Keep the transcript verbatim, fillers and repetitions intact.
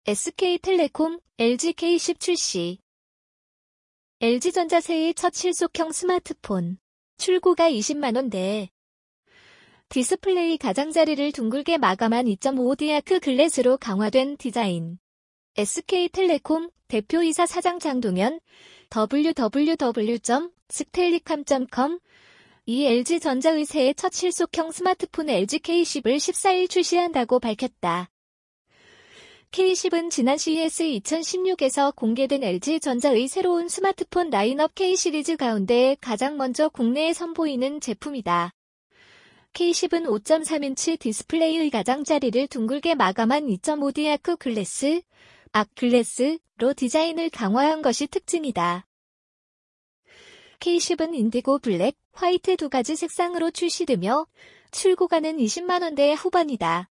에스케이텔레콤, 엘지 케이 십 출시. 엘지전자 새해 첫 실속형 스마트폰. 출고가 이십만 원대. 디스플레이 가장자리를 둥글게 마감한 이 점 오 디 아크 글래스로 강화된 디자인. 에스케이텔레콤 대표이사 사장 장동현, 더블유 더블유 더블유 점 스텔리캄 점 컴. 이 엘지전자의 새해 첫 실속형 스마트폰 엘지 케이 십을 십사일 출시한다고 밝혔다. 케이 십은 지난 씨이에스 이천십육에서 공개된 엘지전자의 새로운 스마트폰 라인업 K 시리즈 가운데 가장 먼저 국내에 선보이는 제품이다. 케이 십은 오 점 삼 인치 디스플레이의 가장자리를 둥글게 마감한 이 점 오 디 아크 글래스, 악 글래스로 디자인을 강화한 것이 특징이다. 케이 십은 인디고 블랙, 화이트 두 가지 색상으로 출시되며 출고가는 이십만 원대 후반이다.